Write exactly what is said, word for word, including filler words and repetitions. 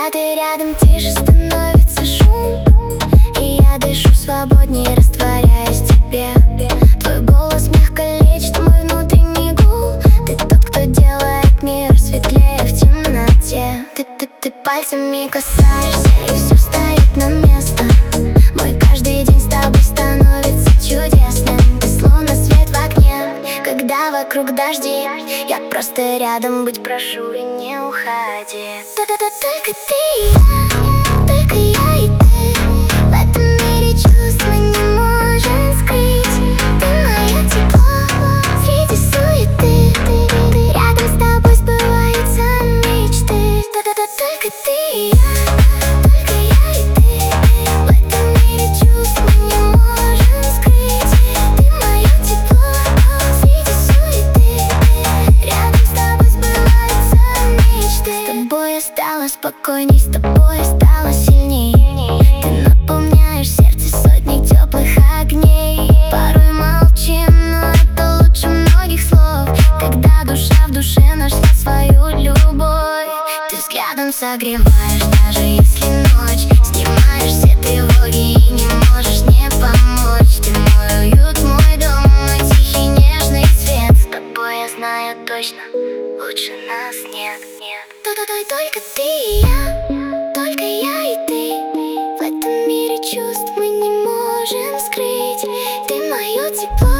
Когда ты рядом, тише становится шум, и я дышу свободнее, растворяясь в тебе. Твой голос мягко лечит мой внутренний гул. Ты тот, кто делает мир светлее в темноте. Ты, ты, ты пальцами касаешься, и все встает на место. Мой каждый день с тобой становится чудесным. Ты словно свет в окне, когда вокруг дожди. Я просто рядом быть прошу, и не уходи. Да-да-да, только ты и я, только я и ты. В этом мире чувств мы не можем скрыть. Ты мое тепло среди суеты. Ты, ты, ты, рядом с тобой сбываются мечты. Да-да-да, только ты и я, только я и ты. В этом мире чувств мы не можем скрыть. Ты мое тепло среди суеты. Рядом с тобой сбываются мечты. С тобой я стала спокойней, с тобой я стала сильней. Ты наполняешь сердце сотней теплых огней. Порой молчим, но это лучше многих слов. Когда душа в душе нашла свою любовь. Ты взглядом согреваешь, даже если ночь. Снимаешь все тревоги и не можешь не помочь. Ты мой уют, мой дом, мой тихий нежный свет. С тобой я знаю точно, лучше нас нет, нет. Только ты и я, только я и ты. В этом мире чувств мы не можем скрыть. Ты мое тепло